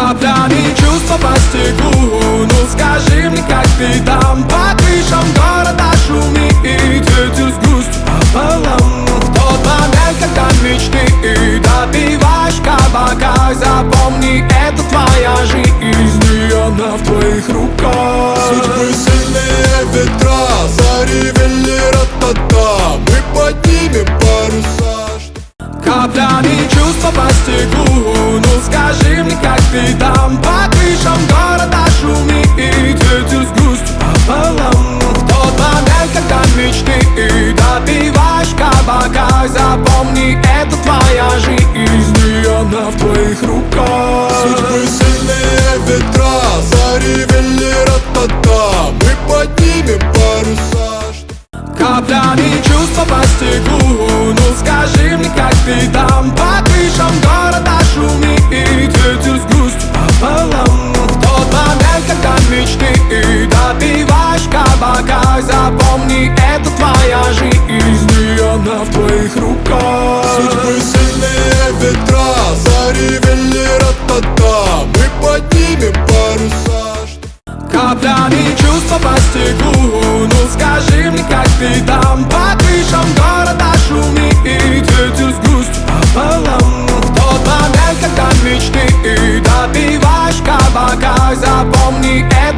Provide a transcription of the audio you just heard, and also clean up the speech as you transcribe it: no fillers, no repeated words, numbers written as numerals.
Каплями чувства по стеклу. Ну скажи мне, как ты там? По крышам города шумит ветер с грустью пополам. В тот момент, когда мечты допиваешь кабака, запомни, это твоя жизнь, и она в твоих руках. Судьбы сильные ветра заревели ра-та-та. Мы поднимем паруса. Каплями чувства по стеклу. Ну скажи мне, как ты там? По крышам города шумит ветер с грустью пополам. В тот момент, когда мечты допиваешь кабака, запомни, это твоя жизнь, и она в твоих руках. Судьбы сильные ветра заревели ра-та-та. Мы поднимем паруса. Каплями чувства по стеклу. Ну скажи мне, как ты там? По крышам города шумит ветер с грустью пополам. В тот момент, когда мечты допиваешь кабака, запомни, это твоя жизнь, и она в твоих руках. Судьбы сильные ветра заревели ра-та-та. Мы поднимем паруса. Каплями чувства по стеклу. Ну скажи мне, как ты там?